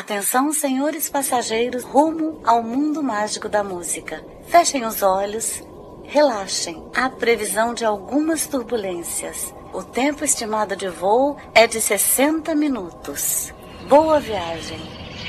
Atenção, senhores passageiros, rumo ao mundo mágico da música. Fechem os olhos, relaxem. Há previsão de algumas turbulências. O tempo estimado de voo é de 60 minutos. Boa viagem.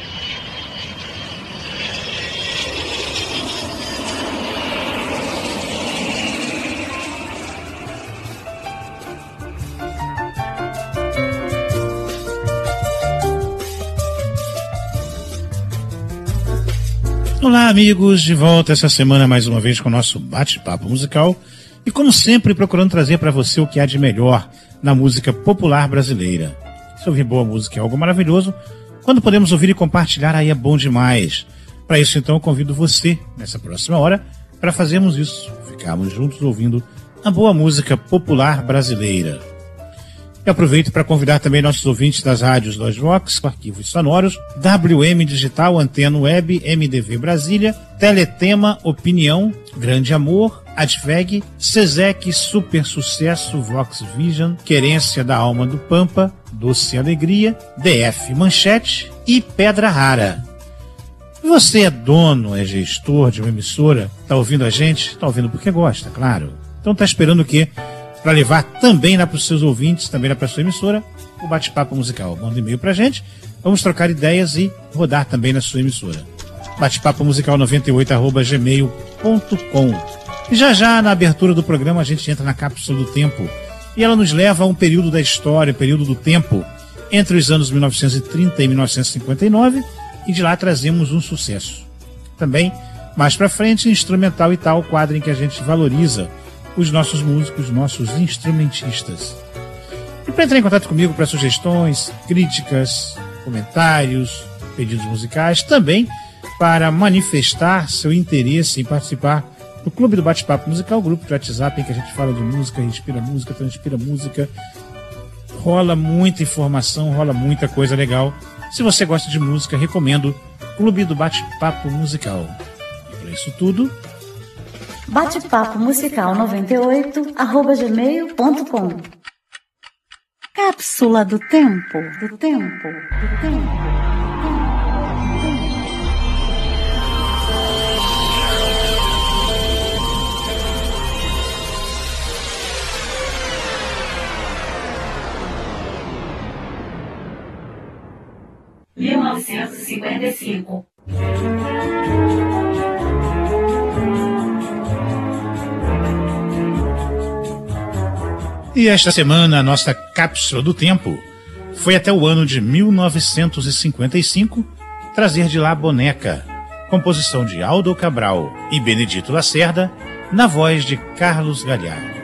Olá, amigos, de volta essa semana mais uma vez com o nosso bate-papo musical e, como sempre, procurando trazer para você o que há de melhor na música popular brasileira. Se ouvir boa música é algo maravilhoso, quando podemos ouvir e compartilhar aí é bom demais. Para isso, então, eu convido você, nessa próxima hora, para fazermos isso, ficarmos juntos ouvindo a boa música popular brasileira. Eu aproveito para convidar também nossos ouvintes das rádios Loz Vox, Arquivos Sonoros, WM Digital, Antena Web, MDV Brasília, Teletema, Opinião, Grande Amor, Adveg, Sesec, Super Sucesso, Vox Vision, Querência da Alma do Pampa, Doce Alegria, DF Manchete e Pedra Rara. Você é dono, é gestor de uma emissora, está ouvindo a gente? Está ouvindo porque gosta, claro. Então está esperando o quê? Para levar também lá para os seus ouvintes, também lá para a sua emissora, o bate-papo musical. Manda um e-mail para a gente, vamos trocar ideias e rodar também na sua emissora. Bate-papo musical 98@gmail.com. E já na abertura do programa a gente entra na cápsula do tempo e ela nos leva a um período da história, período do tempo, entre os anos 1930 e 1959, e de lá trazemos um sucesso. Também, mais para frente, instrumental e tal, quadro em que a gente valoriza os nossos músicos, nossos instrumentistas. E para entrar em contato comigo para sugestões, críticas, comentários, pedidos musicais, também para manifestar seu interesse em participar do Clube do Bate-Papo Musical, grupo de WhatsApp em que a gente fala de música, inspira música, transpira música, rola muita informação, rola muita coisa legal. Se você gosta de música, recomendo Clube do Bate-Papo Musical. E para isso tudo, Bate-papo musical 98@gmail.com. Cápsula do tempo. (1955) E esta semana a nossa cápsula do tempo foi até o ano de 1955, trazer de lá Boneca, composição de Aldo Cabral e Benedito Lacerda, na voz de Carlos Galhardo.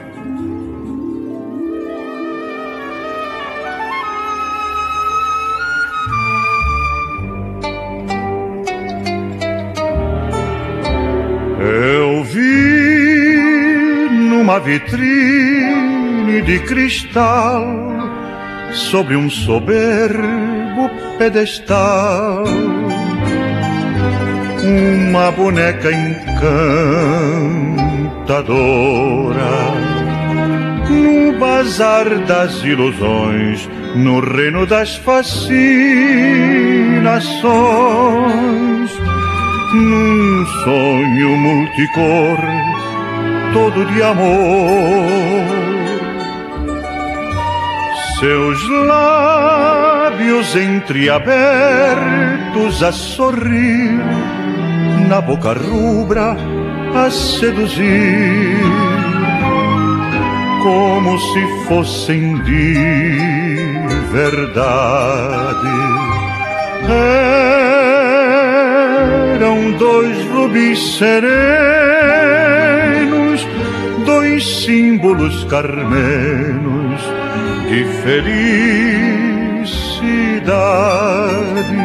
Eu vi numa vitrine de cristal, sobre um soberbo pedestal, uma boneca encantadora, no bazar das ilusões, no reino das fascinações, num sonho multicor, todo de amor. Seus lábios entreabertos a sorrir, na boca rubra a seduzir, como se fossem de verdade. Eram dois rubis serenos, dois símbolos carmenos de felicidade.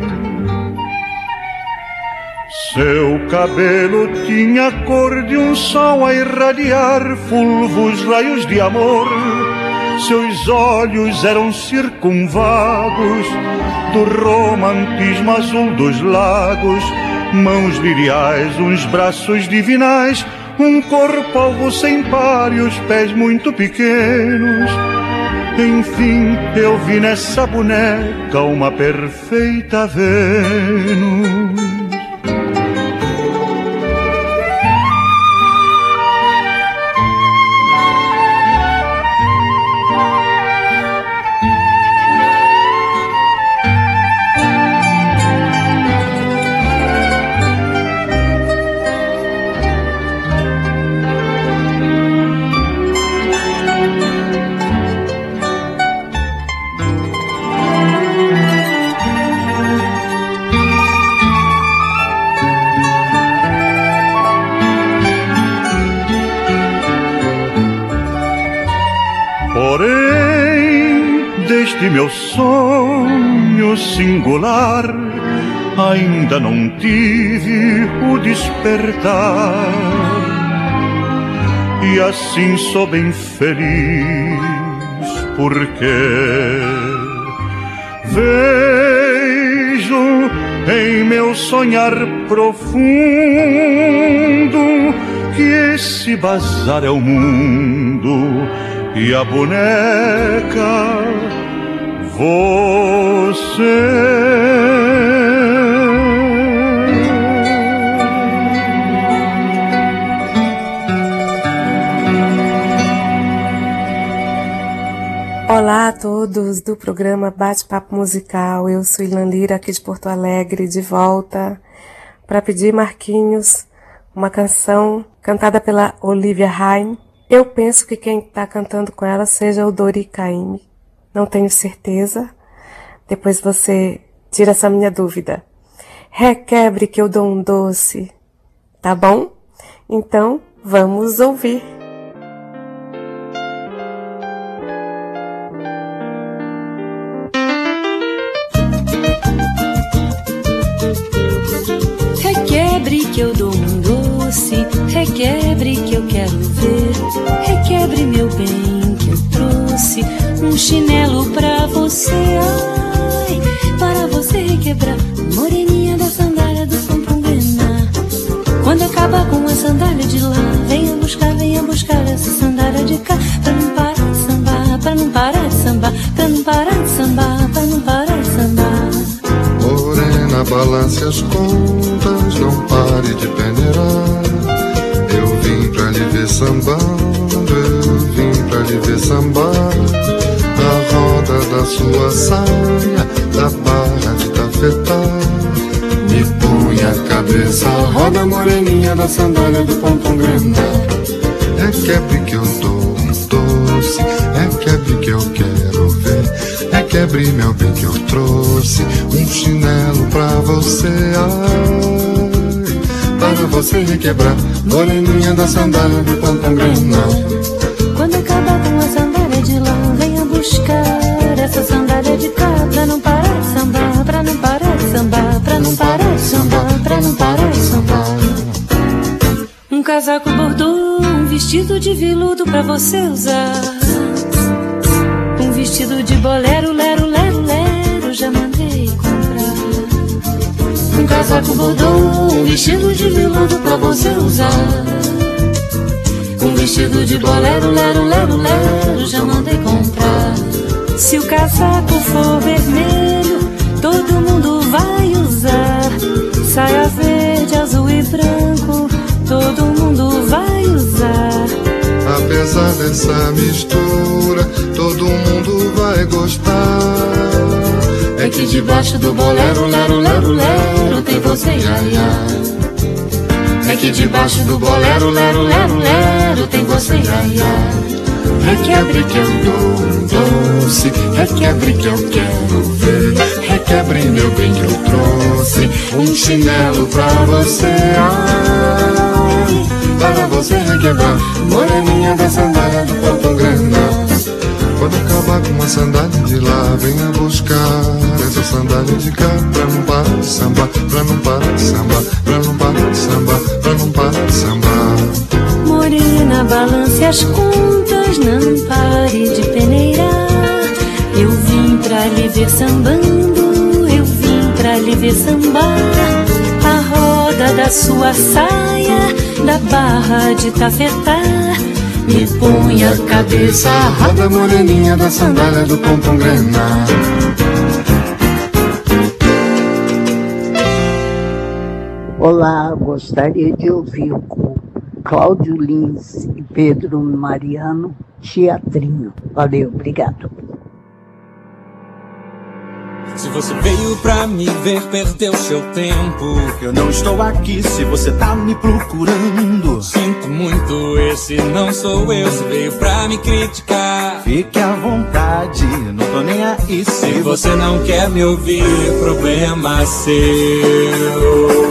Seu cabelo tinha cor de um sol a irradiar fulvos raios de amor. Seus olhos eram circunvados do romantismo azul dos lagos. Mãos liriais, uns braços divinais, um corpo alvo sem par e os pés muito pequenos. Enfim, eu vi nessa boneca uma perfeita Vênus. Porém, deste meu sonho singular, ainda não tive o despertar. E assim sou bem feliz, porque vejo em meu sonhar profundo que esse bazar é o mundo e a boneca você. Olá a todos do programa Bate-Papo Musical. Eu sou Ilan Lira, aqui de Porto Alegre, de volta para pedir, Marquinhos, uma canção cantada pela Olivia Haim. Eu penso que quem está cantando com ela seja o Dori Caymmi. Não tenho certeza. Depois você tira essa minha dúvida. Requebre que eu dou um doce. Tá bom? Então, vamos ouvir. Requebre que eu dou um doce, requebre que eu quero ver, requebre meu bem que eu trouxe, um chinelo pra você, ai, para você requebrar, moreninha da sandália do Pompongrená. Quando acabar com a sandália de lá, venha buscar essa sandália de cá, pra não parar de sambar, pra não parar de sambar, pra não parar de sambar, pra não parar de sambar. Morena, balance as contas, não pare de peneirar. Eu vim pra lhe ver sambando, eu vim pra lhe ver sambar. A roda da sua saia, da barra de tafetá. Me põe a cabeça, roda moreninha da sandália do Pompongrená. Requebre que eu dou um doce, requebre que eu quero ver, requebre meu bem que eu trouxe, um chinelo pra você, ai, para você requebrar, moreninha da sandália do Pompongrená. Quando acabar com a sandália de lá, venha buscar essa sandália de cá, pra não parar de sambar, pra não parar de sambar, pra não parar de sambar, pra não parar de sambar. Um casaco bordô, um vestido de veludo pra você usar, um vestido de bolero, lero, lero, lero, já mandei comprar. Um casaco bordô, um vestido de veludo pra você usar, um vestido de bolero, lero, lero, lero, já mandei comprar. Se o casaco for vermelho, todo mundo vai usar, saia verde, azul e branco, todo mundo vai usar. Apesar dessa mistura, todo mundo vai gostar. É que debaixo do bolero, lero, lero, lero, tem você, ia, ia. É que debaixo do bolero, lero, lero, lero, tem você, ia, ia. Requebre que eu dou um doce, requebre que eu quero ver, requebre meu bem que eu trouxe, um chinelo pra você, ai, para você requebrar, moreninha da sandália do Pompongrená. Quando acabar com a sandália de lá, venha buscar essa sandália de cá, pra não parar de sambar, pra não parar de sambar, pra não parar de sambar, pra não parar de sambar. Morena, balance as contas, não pare de peneirar. Eu vim pra lhe ver sambando, eu vim pra lhe ver sambar. A roda da sua saia, da barra de tafetá. me põe a cabeça, roda moreninha da sandália do pompom grená. Olá, gostaria de ouvir com Cláudio Lins e Pedro Mariano, Teatrinho. Valeu, obrigado. Se você veio pra me ver, perdeu seu tempo. Eu não estou aqui se você tá me procurando. Sinto muito, esse não sou eu. Se veio pra me criticar, fique à vontade, não tô nem aí. Se você não quer me ouvir, problema seu.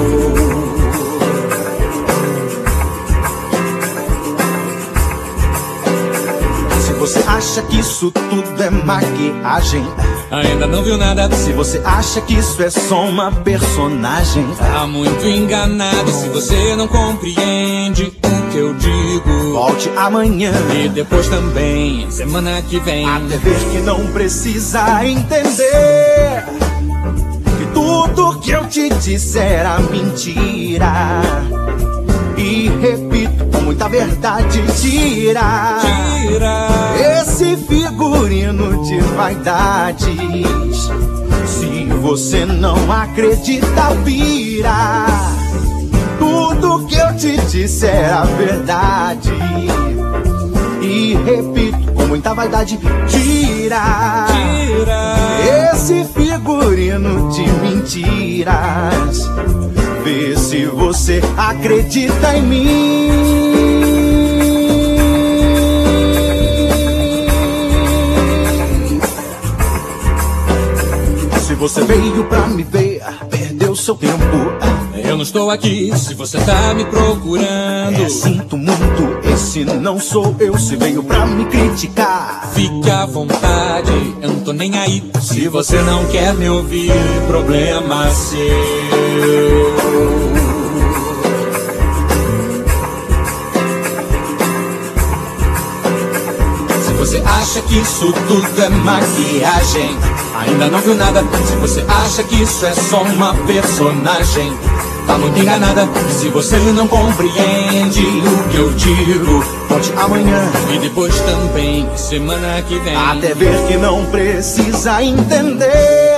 Se você acha que isso tudo é maquiagem, ainda não viu nada. Se você acha que isso é só uma personagem, tá muito enganado. Se você não compreende o que eu digo, volte amanhã e depois também, semana que vem, até ver que não precisa entender que tudo que eu te disse era mentira. E repito com muita verdade, tira esse figurino de vaidades. Se você não acredita, vira. Tudo que eu te disse era verdade. E repito com muita vaidade, tira esse figurino de mentiras. Vê se você acredita em mim. Se você veio pra me ver, perdeu seu tempo. Eu não estou aqui se você tá me procurando. Sinto muito, esse não sou eu. Se veio pra me criticar, fique à vontade, eu não tô nem aí. Se você não quer me ouvir, problema seu. Se você acha que isso tudo é maquiagem, ainda não viu nada. Se você acha que isso é só uma personagem, tá muito enganada. Se você não compreende o que eu digo, volte amanhã e depois também, semana que vem, até ver que não precisa entender.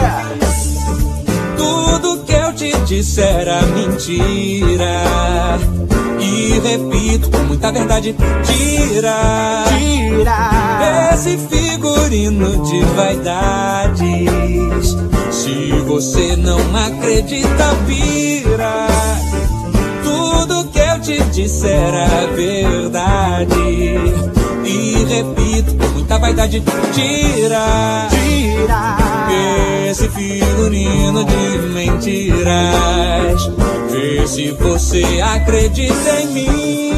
Tudo que eu te disse era mentira. E repito com muita verdade, tira esse figurino de vaidades. Se você não acredita, vira. Tudo que eu te disse era verdade. E repito com muita vaidade, tira esse figurino de mentiras. Vê se você acredita em mim.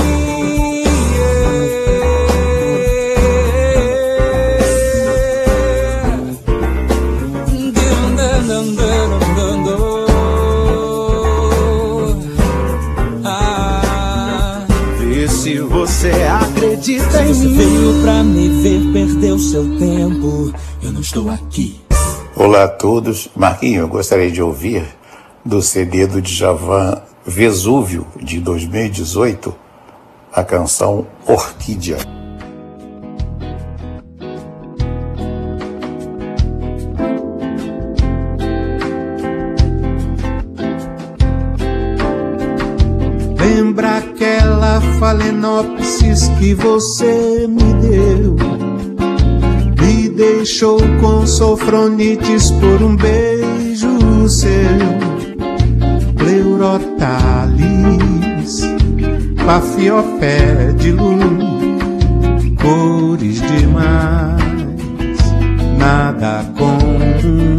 Vê se você acredita em mim. Se você veio pra me ver, perdeu seu tempo. Eu não estou aqui. Olá a todos. Marquinhos, eu gostaria de ouvir do CD do Djavan Vesúvio, de 2018, a canção Orquídea. Lembra aquela Phalaenopsis que você me deu? Me deixou com sofronites por um beijo seu. Pleurotalis, Paphiopedilum, cores demais, nada comum.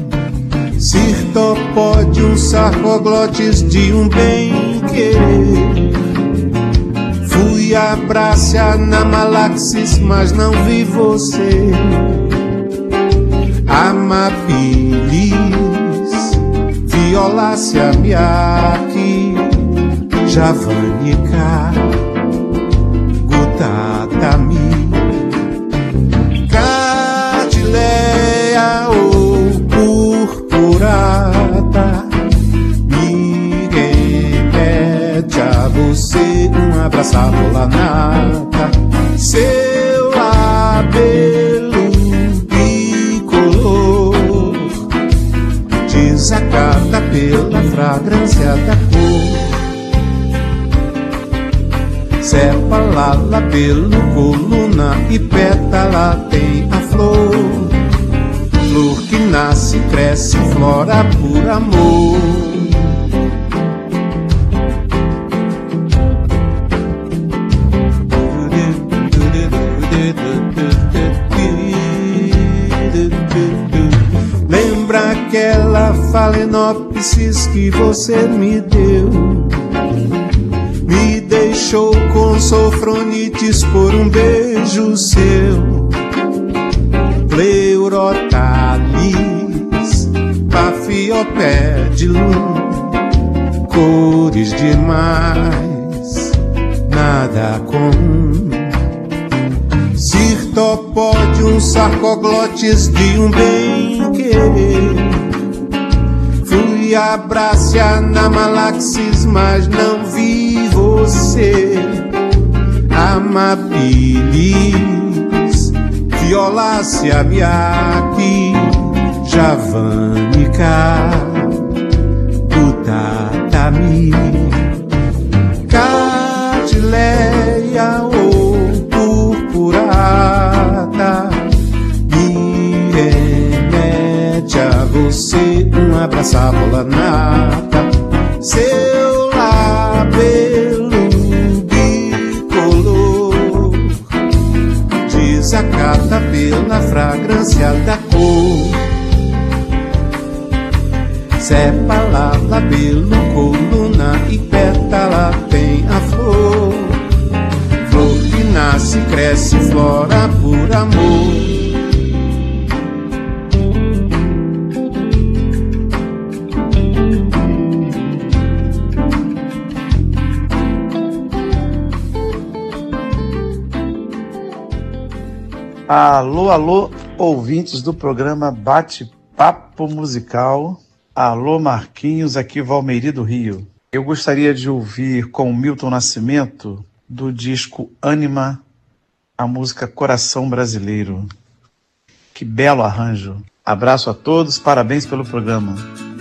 Cirtopodium, sarcoglotes de um bem-querer. Fui a Brácia na Malaxis, mas não vi você. Amapilis, Violácea miaki, Javanica, Gutatami, Cardileia ou purpurata. Me remete a você, um abraçado lá nata. Seu labelo bicolor desacata pela fragrância da cor. Sepala labelo, coluna e pétala tem a flor. Flor que nasce, cresce, flora por amor. Lembra aquela Phalaenopsis que você me deu? Me deixou com sofronites por um beijo seu. Pleurotalis, Paphiopedilum, cores demais, nada comum. Cirtopodium, sarcoglotes de um bem-querer. Fui a Brácia na Malaxis, mas não vi você. Amabilis, Violácea miaki, Javanica, Butatami, Cardileia ou purpurata, me remete a você, um abraço à bola nata. Seu labelo bicolor desacata pela fragrância da cor. Sepala, labelo, coluna e pétala tem a flor. Flor que nasce, cresce, flora por amor. Alô, alô, ouvintes do programa Bate-Papo Musical. Alô, Marquinhos, aqui Valmeri do Rio. Eu gostaria de ouvir com Milton Nascimento, do disco Ânima, a música Coração Brasileiro. Que belo arranjo. Abraço a todos, parabéns pelo programa.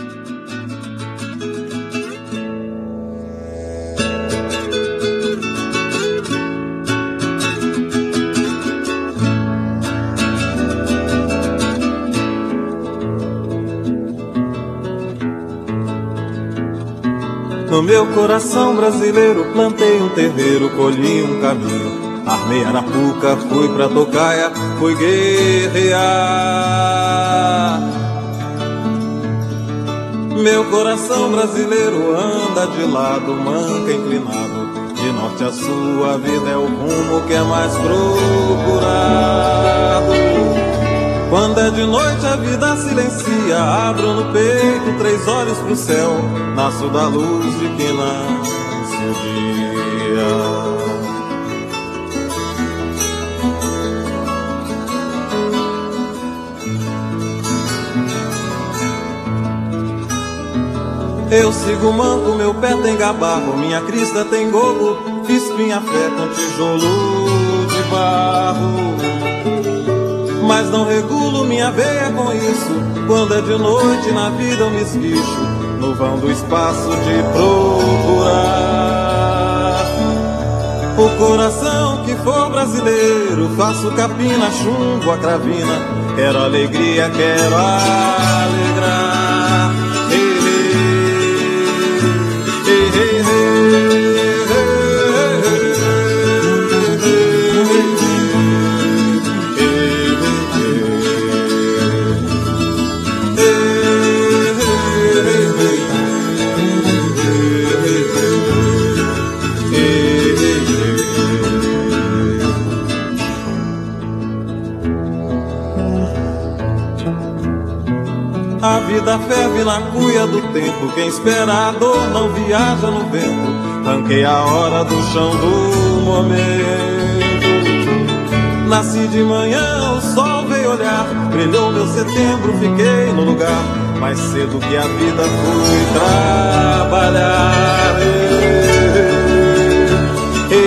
No meu coração brasileiro plantei um terreiro, colhi um caminho. Armei arapuca, fui pra tocaia, fui guerrear. Meu coração brasileiro anda de lado, manca inclinado. De norte a sul a vida é o rumo que é mais procurado. Quando é de noite a vida silencia, abro no peito 3 olhos pro céu, nasço da luz de que nasce o dia. Eu sigo o manco, meu pé tem gabarro, minha crista tem gogo, fiz minha fé com tijolo de barro. Mas não regulo minha veia com isso. Quando é de noite na vida eu me esguicho no vão do espaço de procurar. O coração que for brasileiro, faço capina, chumbo a cravina. Quero alegria, quero alegrar. Hey, hey, hey, hey. A vida ferve na cuia do tempo, quem espera a dor não viaja no vento. Ranquei a hora do chão do momento. Nasci de manhã, o sol veio olhar, brilhou meu setembro, fiquei no lugar. Mais cedo que a vida fui trabalhar.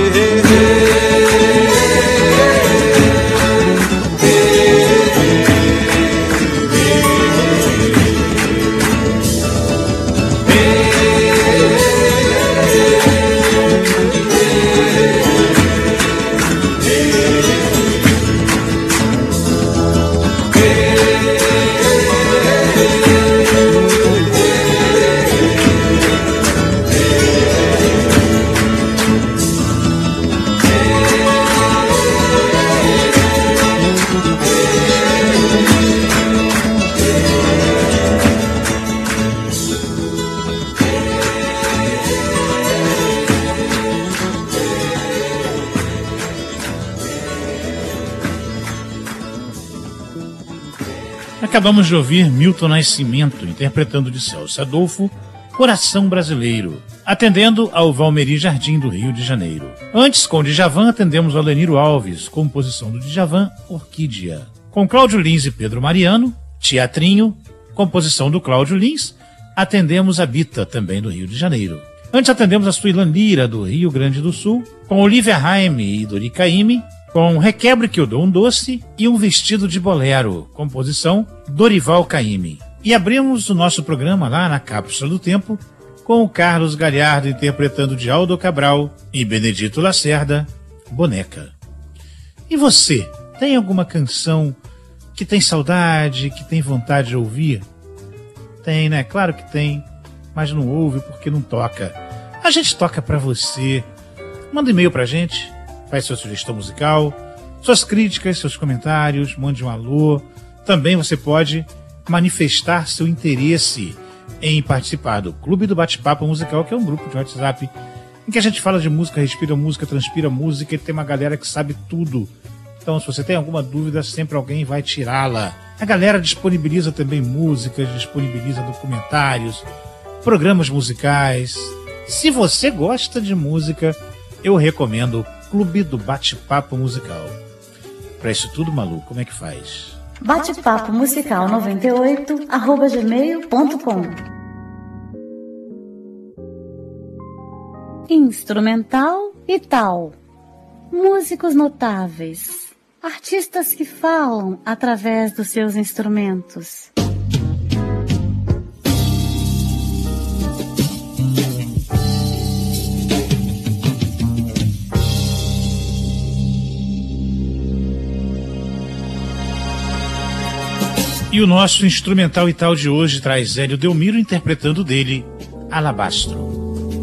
Acabamos de ouvir Milton Nascimento interpretando de Celso Adolfo Coração Brasileiro, atendendo ao Valmeri Jardim do Rio de Janeiro. Antes, com o Djavan, atendemos ao Leniro Alves, composição do Djavan, Orquídea. Com Cláudio Lins e Pedro Mariano, Teatrinho, composição do Cláudio Lins, atendemos a Bita, também do Rio de Janeiro. Antes atendemos a Suilan Lira, do Rio Grande do Sul, com Olivia Raime e Dori Caymmi, com Requebre que eu dou um doce e um vestido de bolero, composição Dorival Caymmi. E abrimos o nosso programa lá na Cápsula do Tempo com o Carlos Galhardo interpretando de Aldo Cabral e Benedito Lacerda, Boneca. E você, tem alguma canção que tem saudade, que tem vontade de ouvir? Tem, né? Claro que tem, mas não ouve porque não toca. A gente toca pra você. Manda um e-mail pra gente, faz sua sugestão musical, suas críticas, seus comentários, mande um alô. Também você pode manifestar seu interesse em participar do Clube do Bate-Papo Musical, que é um grupo de WhatsApp em que a gente fala de música, respira música, transpira música, e tem uma galera que sabe tudo. Então, se você tem alguma dúvida, sempre alguém vai tirá-la. A galera disponibiliza também músicas, disponibiliza documentários, programas musicais. Se você gosta de música, eu recomendo o Clube do Bate-Papo Musical. Para isso tudo, Malu, como é que faz? Bate-papo musical 98@gmail.com. Instrumental e tal. Músicos notáveis. Artistas que falam através dos seus instrumentos. E o nosso instrumental e tal de hoje traz Hélio Delmiro interpretando dele Alabastro.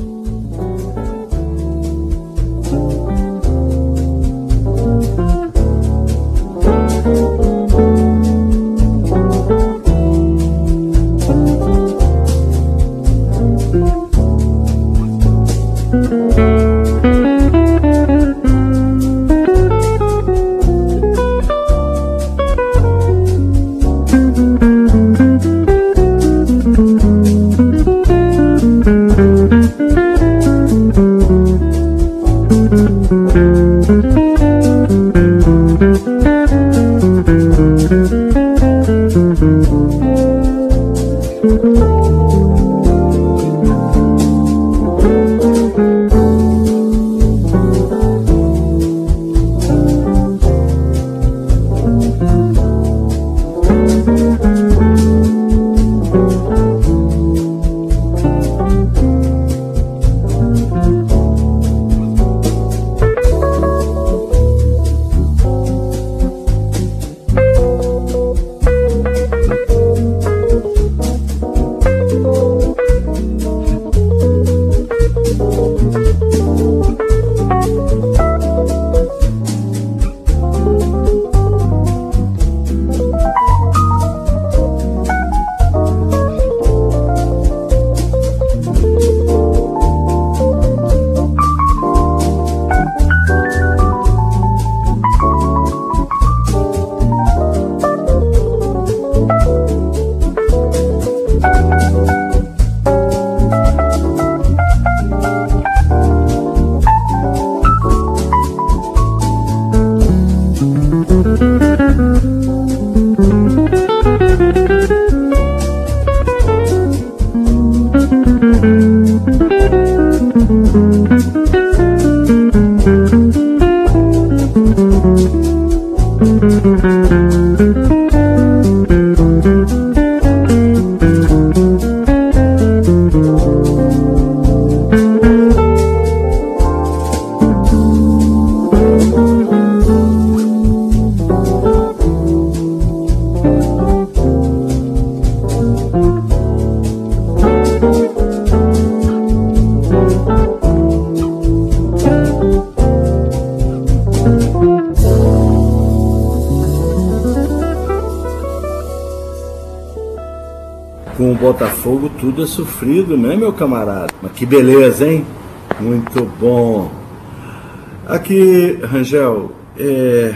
Com o Botafogo tudo é sofrido, né, meu camarada? Mas que beleza, hein? Muito bom. Aqui, Rangel,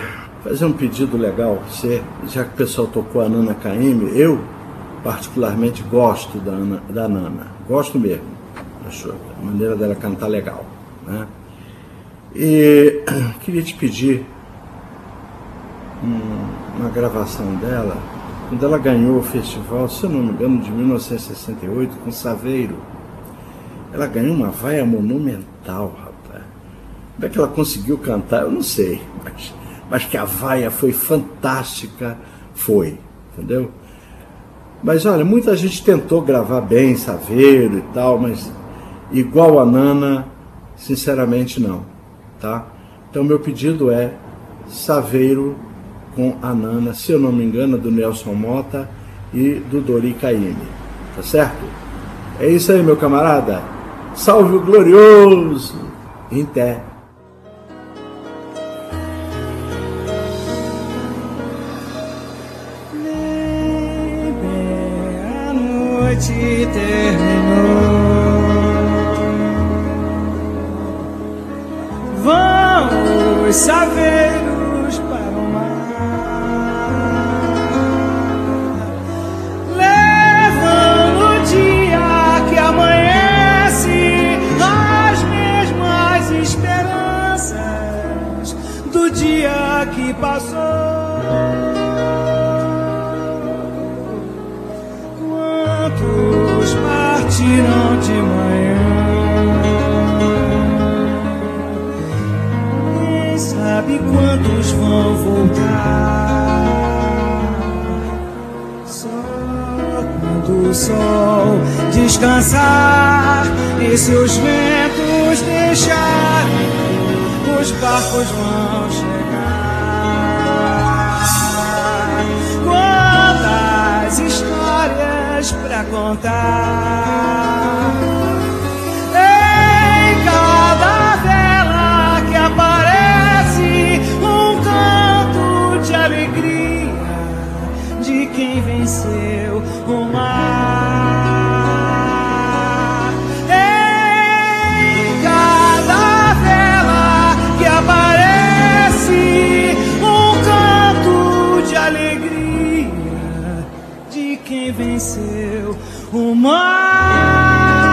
fazer um pedido legal, já que o pessoal tocou a Nana KM, eu particularmente gosto da Nana, gosto mesmo, acho a maneira dela cantar legal, né? E queria te pedir uma gravação dela, quando ela ganhou o festival, se eu não me engano, de 1968, com Saveiro. Ela ganhou uma vaia monumental, rapaz. Como é que ela conseguiu cantar? Eu não sei, mas que a vaia foi fantástica, foi, entendeu? Mas olha, muita gente tentou gravar bem Saveiro e tal, mas igual a Nana, sinceramente não, tá? Então meu pedido é Saveiro com a Nana, se eu não me engano, do Nelson Mota e do Dori Caymmi, tá certo? É isso aí, meu camarada. Salve o glorioso Inté. A noite terminou, vão os saveiros para o mar, levando o dia que amanhece, as mesmas esperanças do dia que passou. Quantos partiram de manhã, quem sabe quantos vão voltar. Só quando o sol descansar e seus ventos deixarem, os barcos vão chegar. Quantas histórias pra contar, em cada vela que aparece um canto de alegria de quem venceu o mar. Em cada vela que aparece um canto de alegria de quem venceu o mar.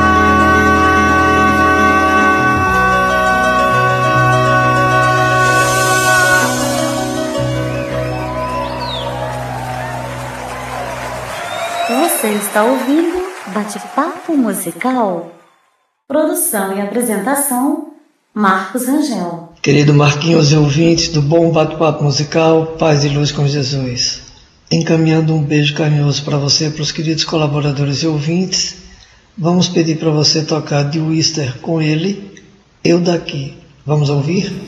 Você está ouvindo Bate-Papo Musical. Produção e apresentação, Marcos Rangel. Querido Marquinhos e ouvintes do Bom Bate-Papo Musical, paz e luz com Jesus. Encaminhando um beijo carinhoso para você e para os queridos colaboradores e ouvintes, vamos pedir para você tocar de Wister com ele, Eu Daqui. Vamos ouvir?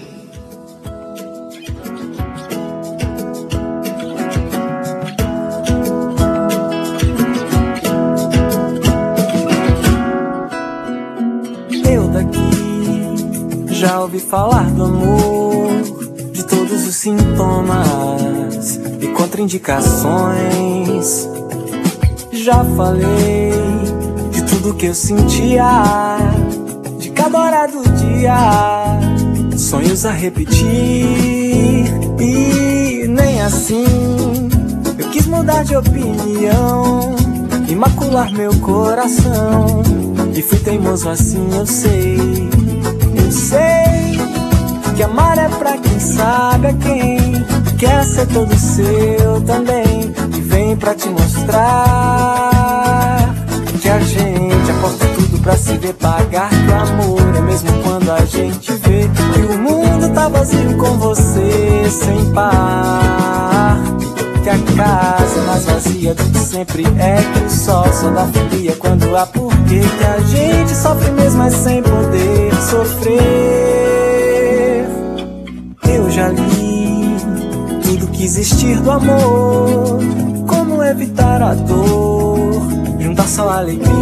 Eu daqui já ouvi falar do amor, de todos os sintomas e contraindicações. Já falei de tudo que eu sentia, de cada hora do dia, sonhos a repetir. E nem assim eu quis mudar de opinião, imacular meu coração, e fui teimoso assim, eu sei. Eu sei que amar é pra quem sabe a quem quer ser todo seu também, e vem pra te mostrar que a gente aposta tudo pra se ver pagar. Que o amor é mesmo quando a gente vê que o mundo tá vazio com você sem par. Que a casa é mais vazia do que sempre é, que o sol só dá folia quando há porquê. Que a gente sofre mesmo mas sem poder sofrer. Eu já li tudo que existir do amor, como evitar a dor, juntar só alegrias.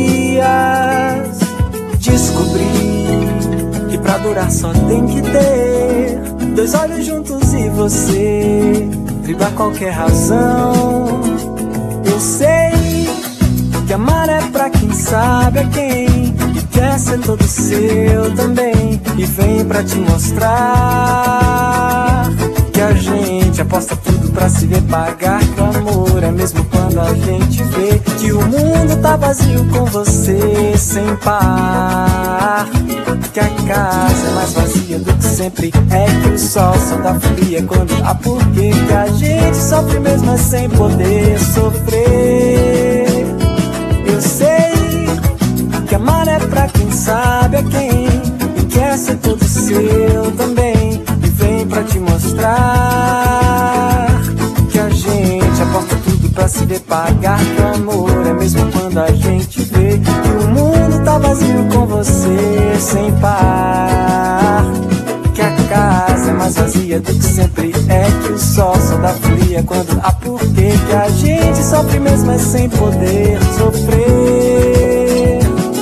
Descobri que pra durar só tem que ter dois olhos juntos e você driblar qualquer razão. Eu sei que amar é pra quem sabe a quem, e quer ser todo seu também, e vem pra te mostrar que a gente gente aposta tudo pra se ver pagar. Que o amor é mesmo quando a gente vê que o mundo tá vazio com você sem par. Que a casa é mais vazia do que sempre, é que o sol só dá fria quando há porquê. Que a gente sofre mesmo é sem poder sofrer. Eu sei que amar é pra quem sabe a quem e quer ser todo seu também. E vem pra te mostrar que a gente aposta tudo pra se ver pagar. Que o amor é mesmo quando a gente vê que o mundo tá vazio com você sem par. Que a casa é mais vazia do que sempre, é que o sol só dá fria quando há porquê. Que a gente sofre mesmo é sem poder sofrer.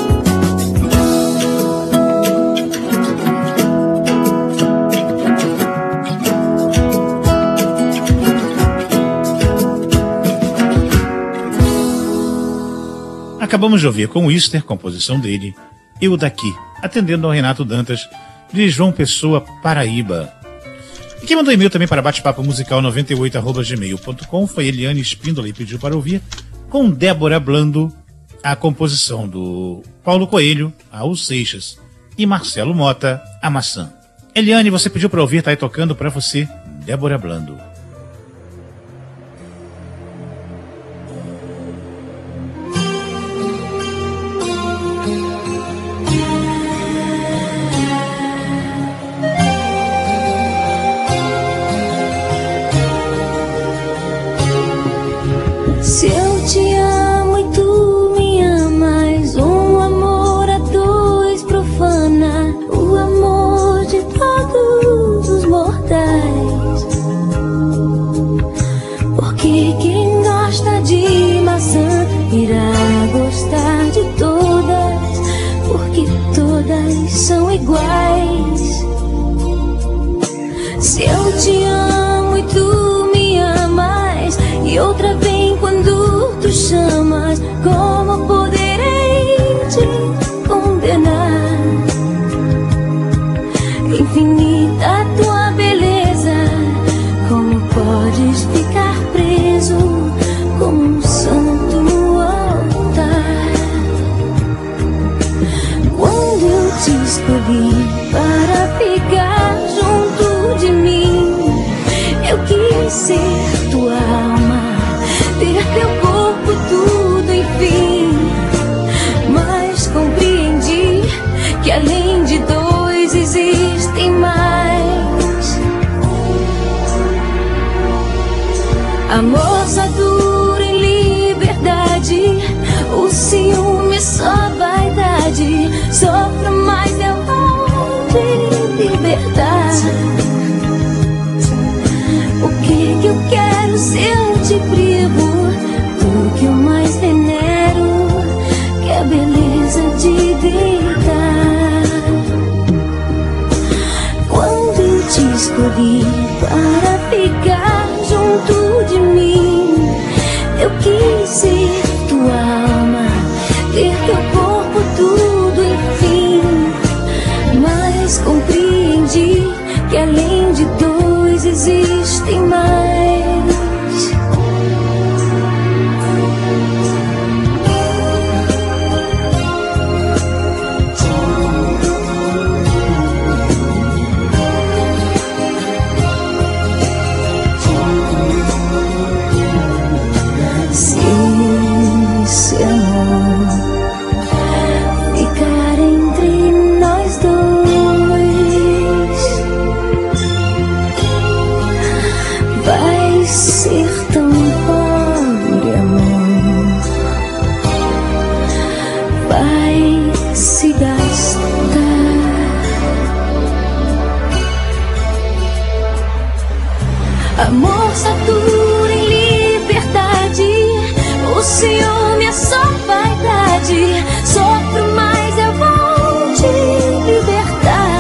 Acabamos de ouvir com o Easter, composição dele, Eu Daqui, atendendo ao Renato Dantas, de João Pessoa, Paraíba. E quem mandou e-mail também para batepapomusical98@gmail.com foi Eliane Espíndola e pediu para ouvir, com Débora Blando, a composição do Paulo Coelho, Raul Seixas, e Marcelo Mota, A Maçã. Eliane, você pediu para ouvir, tá aí tocando para você, Débora Blando. Se eu te amo e tu me amas, um amor a dois profana o amor de todos os mortais. Porque quem gosta de maçã irá gostar de todas, porque todas são iguais. Se eu te amo e tu me amas, e outra vem quando tu chamas, como poderei te condenar? Infinita tua beleza, como podes ficar preso como um santo no altar? Quando eu te escolhi para ficar junto de mim, eu quis ser tua alma, ter teu corpo tudo, enfim. Mas compreendi que além de dois existem mais. Amor só dura em liberdade, o ciúme é só vaidade. Sofro, mas eu vou te libertar. O que eu quero se eu te privo do que eu mais venero, que é a beleza de deitar. Quando eu te escolhi para ficar junto de mim, eu quis ser tua alma, ter teu corpo tudo, enfim. Mas compreendi que além de dois existem mais. Se esse amor ficar entre nós dois, vai ser tão pobre, amor, vai se gastar. Amor só dura em liberdade, o ciúme é só vaidade. Sofro, mas eu vou te libertar.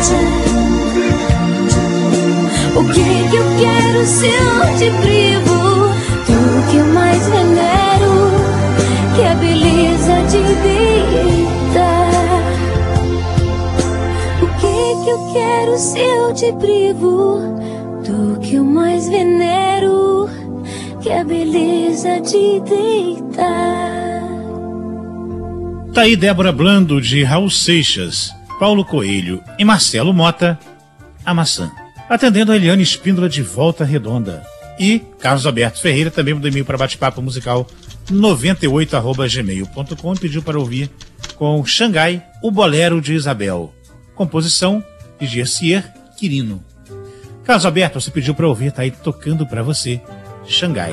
O que eu quero se eu te privo do que eu mais venero, que é a beleza de deitar? O que eu quero se eu te privo do que eu mais venero, que é a beleza de deitar. Tá aí Débora Blando, de Raul Seixas, Paulo Coelho e Marcelo Mota, A Maçã. Atendendo a Eliane Espíndola, de Volta Redonda. E Carlos Alberto Ferreira também mandou e-mail para bate-papo musical 98@gmail.com e pediu para ouvir com Xangai, o Bolero de Isabel. Composição de Gercier Quirino. Carlos Alberto, você pediu para ouvir, tá aí tocando para você, Xangai.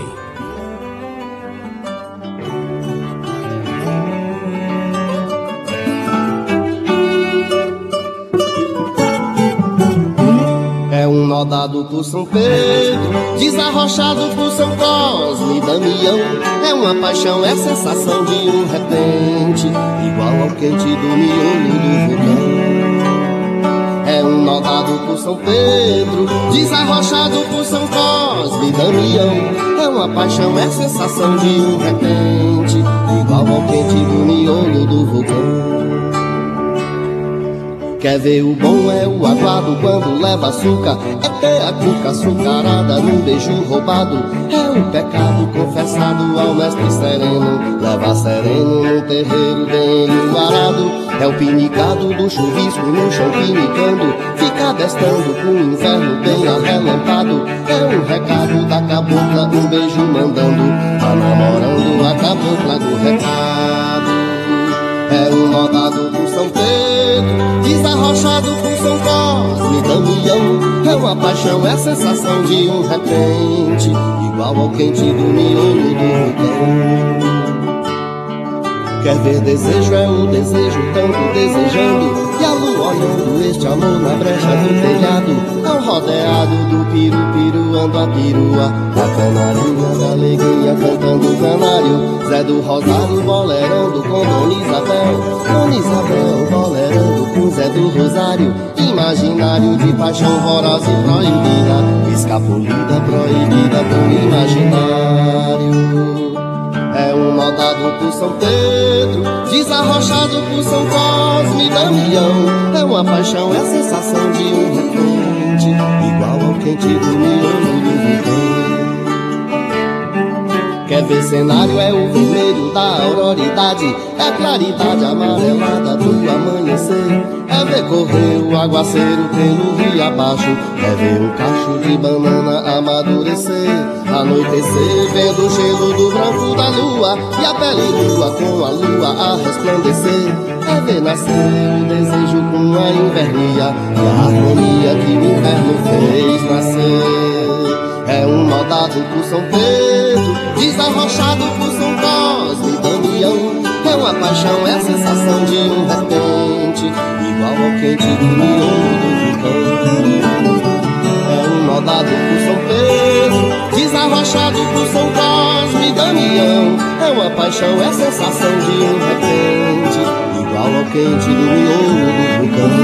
É um nó dado por São Pedro, desarrochado por São Cosme e Damião. É uma paixão, é sensação de um repente, igual ao quente do miolo do vulcão. É um nó dado por São Pedro, desarrochado por São Cosme e Damião. É uma paixão, é sensação de um repente, igual ao quente do miolo do vulcão. Quer ver o bom é o aguado quando leva açúcar, é ter a cuca açucarada num beijo roubado. É um pecado confessado ao mestre sereno, leva sereno no terreiro bem enluarado. É o pinicado do chuvisco no chão pinicando, fica destando com o inverno bem arrelampado. É um recado da cabocla, um beijo mandando, tá namorando a cabocla do recado. É um nó dado por São Pedro, desarrochado por São Cosme e Damião. É uma paixão, é sensação de um repente, igual ao quente do miolo do vulcão. Quer ver desejo, é o desejo tanto desejando, e a lua olhando este amor na brecha do telhado. É o rodeado do piru-piru, ando a perua, da canarinha, da alegria cantando o canário. Zé do Rosário bolerando com Dona Isabel, Dona Isabel bolerando com Zé do Rosário. Imaginário de paixão voraz e proibida, escapulida, proibida por imaginário. É um nó dado por São Pedro, desarrochado por São Cosme e Damião. É uma paixão, é sensação de um repente, igual ao quente do miolo do vulcão. Quer ver cenário, é o vermelho da auroridade, é a claridade amarelada do amanhecer. É ver correr o aguaceiro pelo rio abaixo, é ver o cacho de banana amadurecer. Anoitecer, vendo o gelo do branco da lua, e a pele nua com a lua a resplandecer. É ver nascer o desejo com a invernia, e a harmonia que o inverno fez nascer. É um nó dado por São Pedro, desarrochado por São Cosme e Damião. É uma paixão, é a sensação de um repente, igual ao quente do miolo do vulcão. É um nó dado por São Pedro, desarrochado por São Cosme e Damião. É uma paixão, é a sensação de um repente, igual ao quente do miolo do vulcão.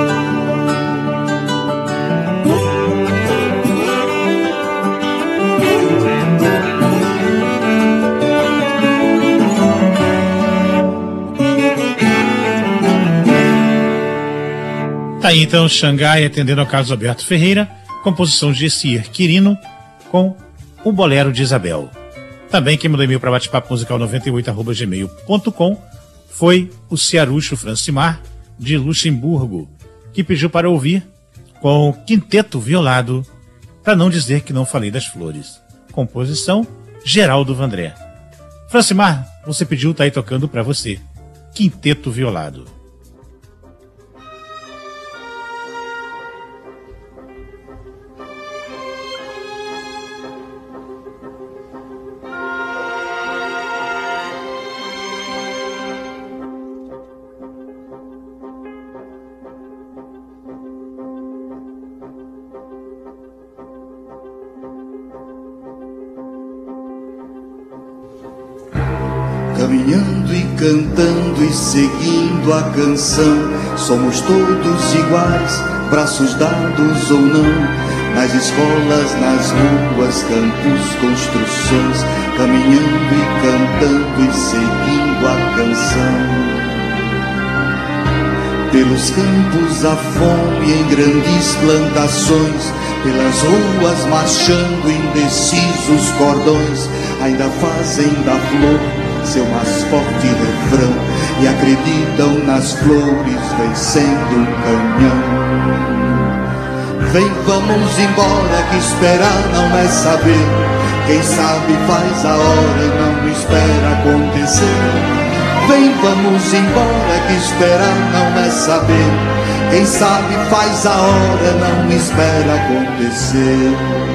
Tá aí então Xangai, atendendo ao Carlos Alberto Ferreira, composição de Gercier Quirino, com o Bolero de Isabel. Também quem mandou e-mail para bate-papo musical 98@gmail.com foi o Cearucho Francimar, de Luxemburgo, que pediu para ouvir com Quinteto Violado, para não dizer que não falei das flores. Composição Geraldo Vandré. Francimar, você pediu, tá aí tocando para você, Quinteto Violado. Caminhando e cantando e seguindo a canção, somos todos iguais, braços dados ou não. Nas escolas, nas ruas, campos, construções, caminhando e cantando e seguindo a canção. Pelos campos a fome em grandes plantações, pelas ruas marchando indecisos cordões, ainda fazem da flor seu mais forte refrão e acreditam nas flores vencendo o canhão. Vem, vamos embora, que esperar não é saber. Quem sabe faz a hora, não espera acontecer. Vem, vamos embora, que esperar não é saber. Quem sabe faz a hora, não espera acontecer.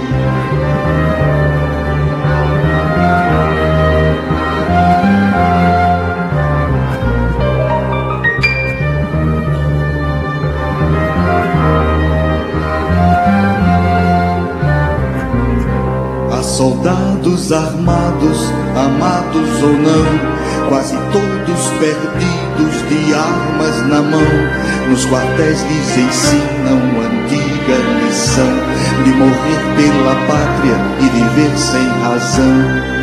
Soldados armados, amados ou não, quase todos perdidos de armas na mão. Nos quartéis lhes ensinam a antiga lição de morrer pela pátria e viver sem razão.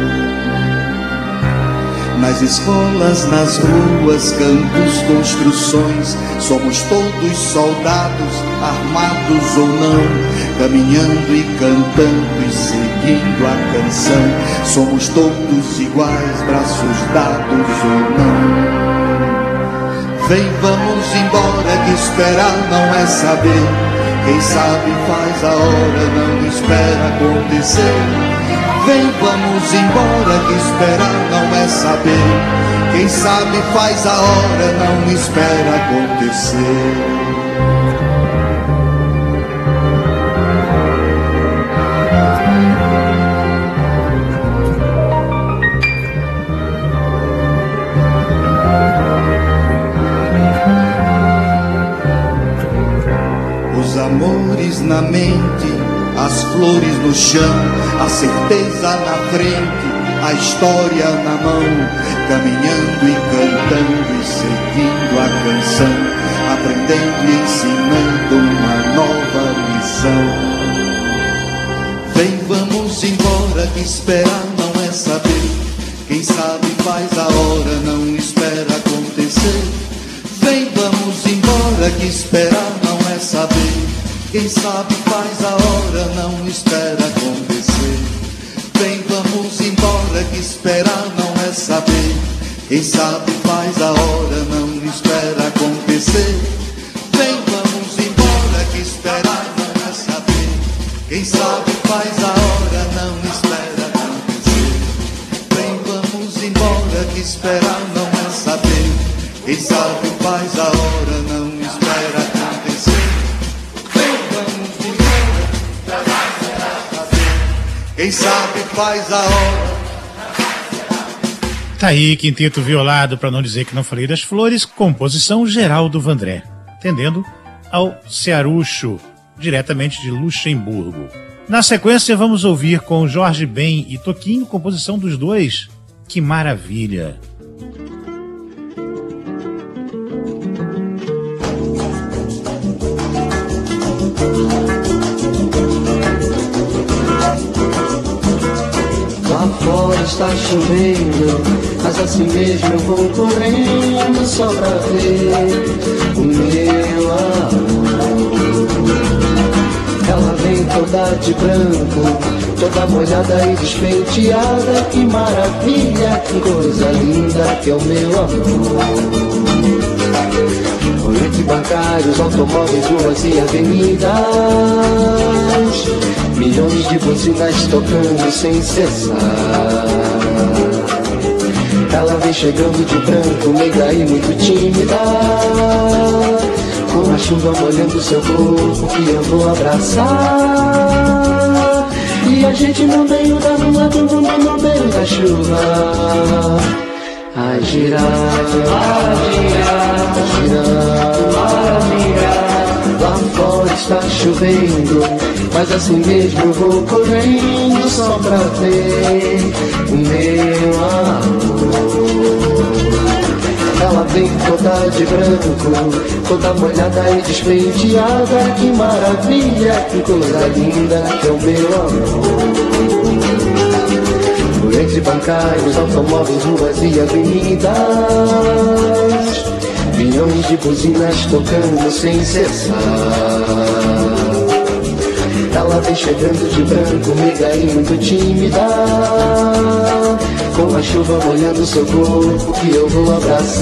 Nas escolas, nas ruas, campos, construções, somos todos soldados, armados ou não, caminhando e cantando e seguindo a canção. Somos todos iguais, braços dados ou não. Vem, vamos embora, que esperar não é saber. Quem sabe faz a hora, não espera acontecer. Vem, vamos embora, que esperar não é saber. Quem sabe faz a hora, não espera acontecer. Os amores na mente, as flores no chão, a certeza na frente, a história na mão, caminhando e cantando e seguindo a canção, aprendendo e ensinando uma nova lição. Vem, vamos embora, que esperar não é saber. Quem sabe faz a hora, não espera acontecer. Vem, vamos embora, que esperar não é saber. Quem sabe faz a hora, não espera acontecer. Vem, vamos embora, que esperar não é saber. Quem sabe faz a hora, não espera acontecer. Vem, vamos embora, que esperar não é saber. Quem sabe faz a hora, não espera acontecer. Vem, vamos embora, que esperar não é saber. Quem sabe faz a hora, não espera acontecer. Quem sabe faz a hora. Tá aí, quinteto violado, para não dizer que não falei das flores, composição Geraldo Vandré, atendendo ao Cearucho, diretamente de Luxemburgo. Na sequência, vamos ouvir com Jorge Ben e Toquinho, composição dos dois, Que Maravilha. Lá fora está chovendo, mas assim mesmo eu vou correndo só pra ver o meu amor. Ela vem toda de branco, toda molhada e despenteada. Que maravilha, que coisa linda que é o meu amor. Entre bancários, automóveis, ruas e avenidas, milhões de buzinas tocando sem cessar. Ela vem chegando de branco, meiga e muito tímida, com a chuva molhando seu corpo que eu vou abraçar. E a gente no meio da rua, todo mundo no meio da chuva, a girar, a girar, a girar, a girar. Lá fora está chovendo, mas assim mesmo eu vou correndo só pra ver o meu amor. Ela vem toda de branco, toda molhada e despenteada. Que maravilha, que coisa linda que é o meu amor. Entre bancários, automóveis, ruas e avenidas, milhões de buzinas tocando sem cessar. Ela vem chegando de branco, meiga e muito tímida, com a chuva molhando seu corpo que eu vou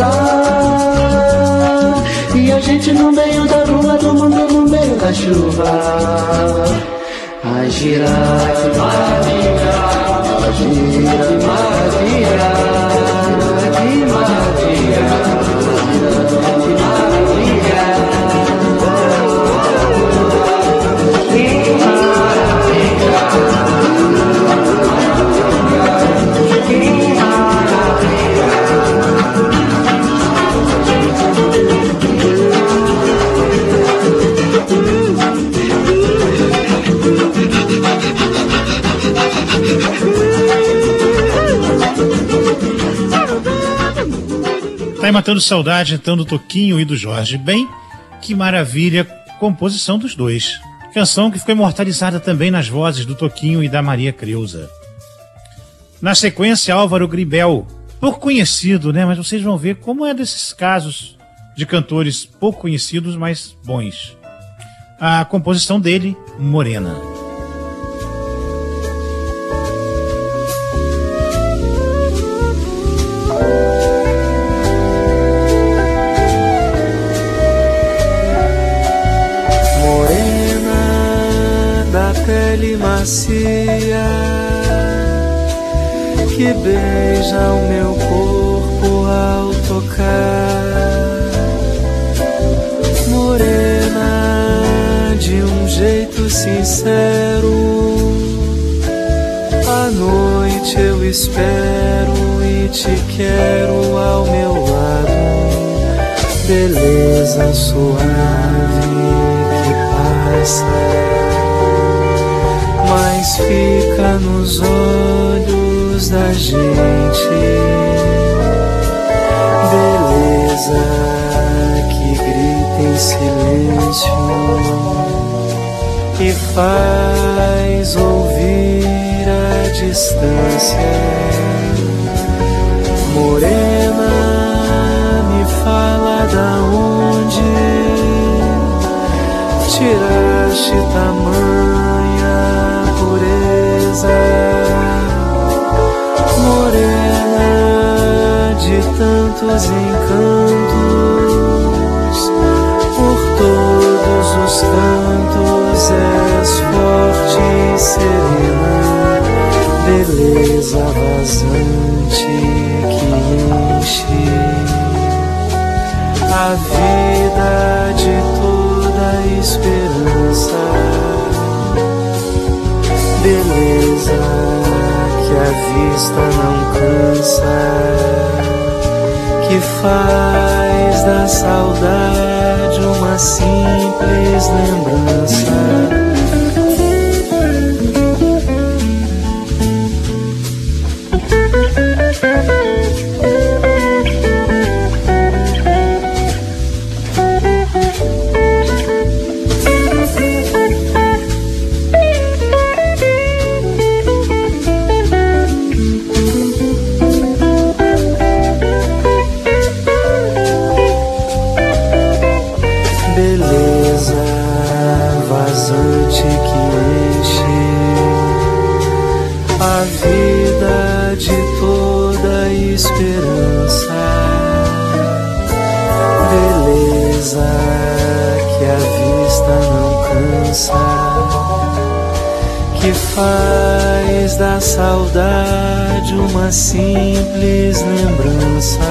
abraçar. E a gente no meio da rua, do mundo no meio da chuva. Ai, girar, que maravilha, gira, que maravilha, que maravilha, que maravilha, que maravilha, que maravilha. Tá aí Matando Saudade, então, do Toquinho e do Jorge Ben. Que maravilha, composição dos dois. Canção que ficou imortalizada também nas vozes do Toquinho e da Maria Creuza. Na sequência, Álvaro Gribel, pouco conhecido, né? Mas vocês vão ver como é desses casos de cantores pouco conhecidos, mas bons. A composição dele, Morena. Pele macia que beija o meu corpo ao tocar, morena de um jeito sincero. À noite eu espero e te quero ao meu lado, beleza suave que passa, mas fica nos olhos da gente. Beleza que grita em silêncio e faz ouvir a distância. Morena, me fala da onde tiraste tamanha pureza, morena de tantos encantos, por todos os cantos és forte e serena, beleza vazante que enche a vida de toda esperança. Beleza que a vista não cansa, que faz da saudade uma simples lembrança. Que faz da saudade uma simples lembrança.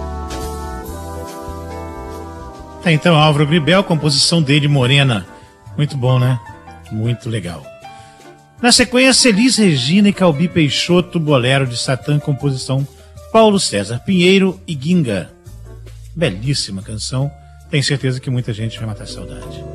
Tá, então, Álvaro Gribel, composição dele, Morena. Muito bom, né? Muito legal. Na sequência, Elis Regina e Calbi Peixoto, Bolero de Satã, composição Paulo César Pinheiro e Ginga. Belíssima canção. Tenho certeza que muita gente vai matar a saudade.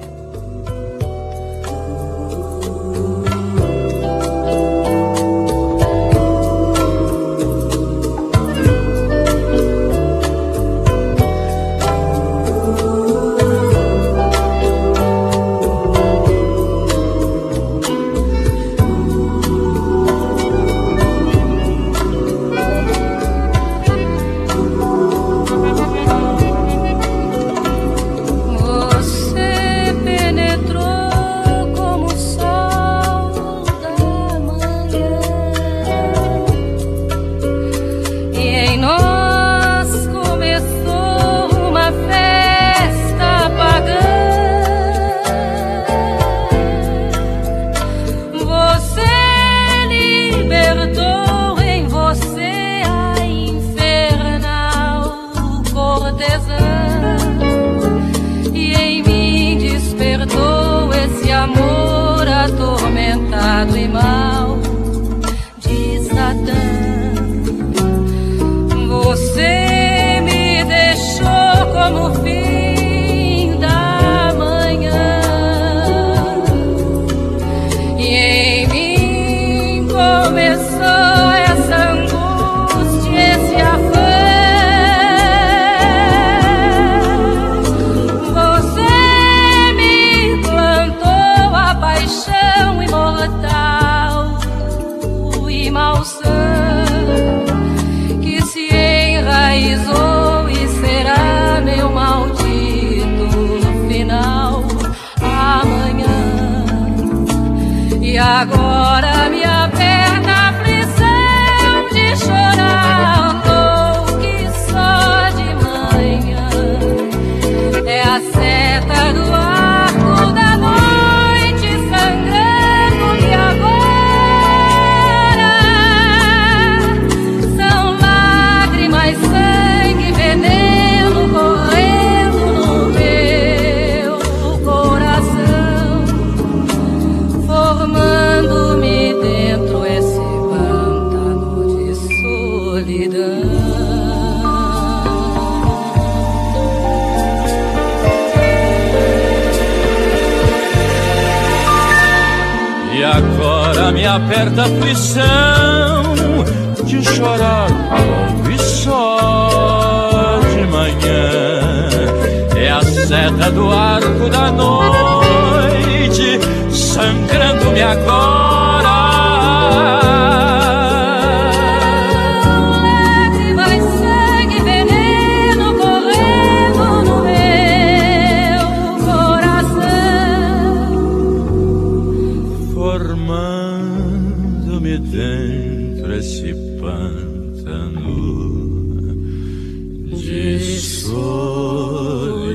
Agora me aperta a aflição de chorar um pouco que só de manhã é a seta do arco da noite sangrando e agora são lágrimas, sangue, veneno correndo no meu coração, formando-me dentro esse pântano de solidão. E agora me aperta a aflição de chorar longo e só de manhã. É a seta do arco da noite sangrando-me agora. Lágrimas, sangue, veneno correndo no meu coração, formando-me dentro esse pântano de solidão.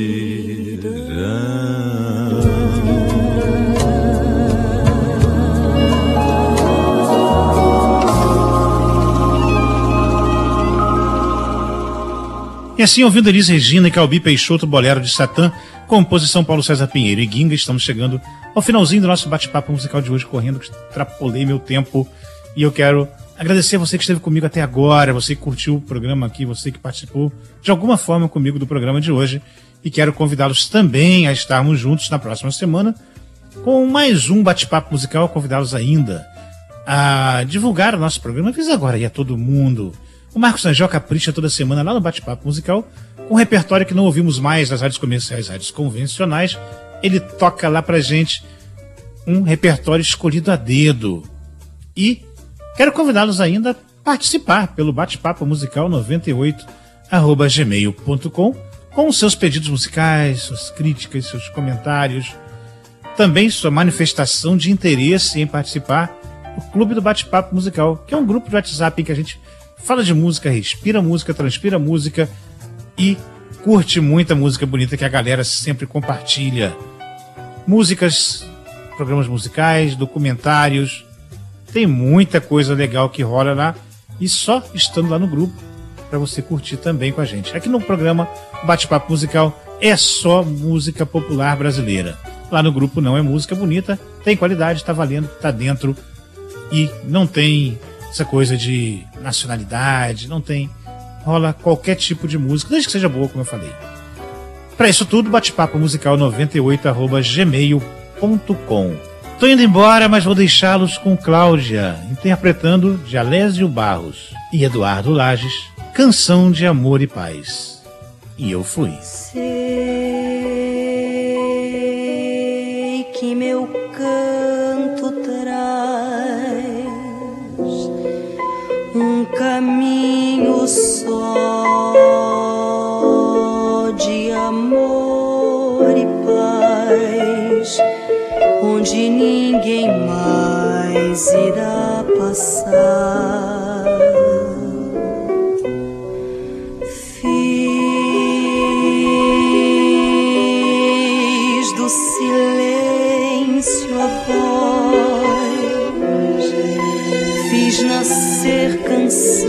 E assim, ouvindo Elis Regina e Calbi Peixoto, Bolero de Satã, composição Paulo César Pinheiro e Ginga, estamos chegando ao finalzinho do nosso bate-papo musical de hoje, correndo, extrapolei meu tempo, e eu quero agradecer a você que esteve comigo até agora, você que curtiu o programa aqui, você que participou de alguma forma comigo do programa de hoje, e quero convidá-los também a estarmos juntos na próxima semana com mais um bate-papo musical, convidá-los ainda a divulgar o nosso programa. Fiz agora aí a todo mundo. O Marcos Angel capricha toda semana lá no Bate-Papo Musical, com um repertório que não ouvimos mais nas rádios comerciais, rádios convencionais. Ele toca lá pra gente um repertório escolhido a dedo. E quero convidá-los ainda a participar pelo Bate-Papo Musical 98@gmail.com com os seus pedidos musicais, suas críticas, seus comentários, também sua manifestação de interesse em participar do Clube do Bate-Papo Musical, que é um grupo de WhatsApp em que a gente fala de música, respira música, transpira música e curte muita música bonita que a galera sempre compartilha. Músicas, programas musicais, documentários, tem muita coisa legal que rola lá e só estando lá no grupo para você curtir também com a gente. Aqui no programa Bate-Papo Musical é só música popular brasileira. lá no grupo Não é Música Bonita. Tem qualidade, tá valendo, tá dentro e não tem essa coisa de nacionalidade, não tem, rola qualquer tipo de música, desde que seja boa, como eu falei. Para isso tudo, bate-papo musical 98@gmail.com. Tô indo embora, mas vou deixá-los com Cláudia, interpretando de Alésio Barros e Eduardo Lages, Canção de Amor e Paz. E eu fui. Sei que meu canto traz um caminho só de amor e paz, onde ninguém mais irá passar. Fiz do silêncio a voz, fiz nascer canção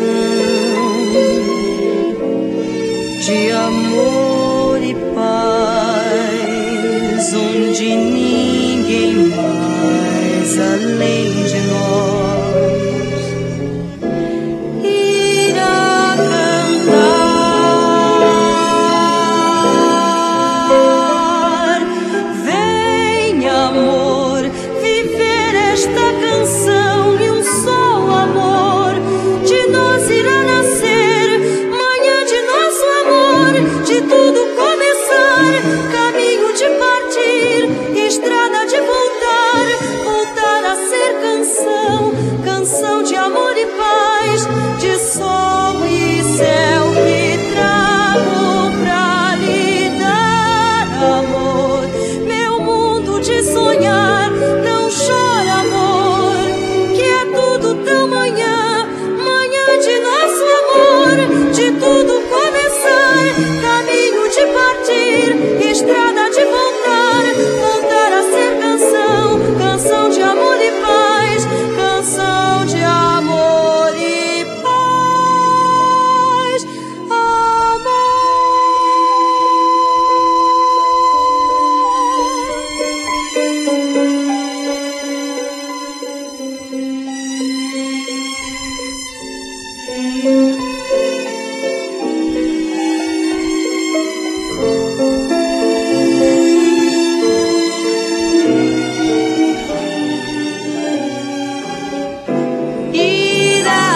de amor e paz, onde ninguém mais além de nós irá cantar. Vem, amor, viver esta canção e um só amor de nós irá nascer. Manhã de nosso amor, de tudo começar, caminho de partir, estrada de voltar, voltar a ser canção, canção de amor e paz, de sol e céu que trago pra lhe dar amor. Meu mundo de sonhar, não chora amor, que é tudo tão manhã, manhã de nosso amor, de tudo começar, caminho de partir, estrada de voltar, voltar a ser canção, canção de amor e paz, canção de amor e paz, irá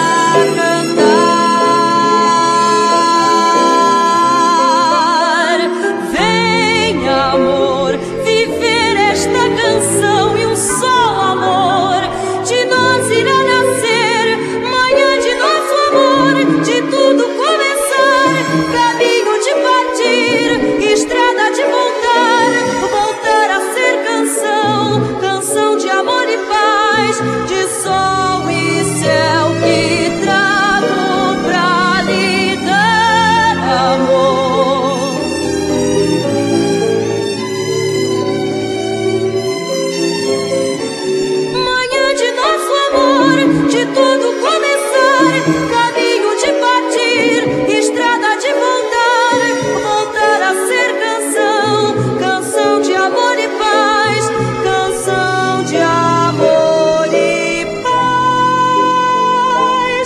cantar. Vem, amor, viver esta canção e um só amor de nós irá nascer. Manhã de nosso amor, de tudo começar, caminho de partir, estrada de voltar, voltar a ser canção, canção de amor e paz, de sol e céu que trago pra lhe dar amor. Manhã de nosso amor, de tudo começar, caminho de partir, estrada de voltar, voltar a ser canção, canção de amor e paz, canção de amor e paz,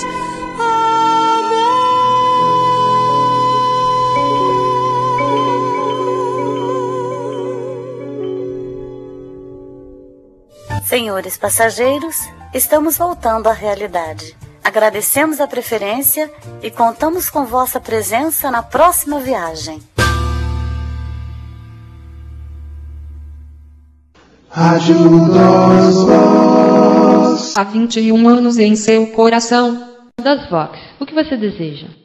Senhores passageiros, estamos voltando à realidade. Agradecemos a preferência e contamos com vossa presença na próxima viagem. Rádio das Vox. Há 21 anos em seu coração. Das Vox, o que você deseja?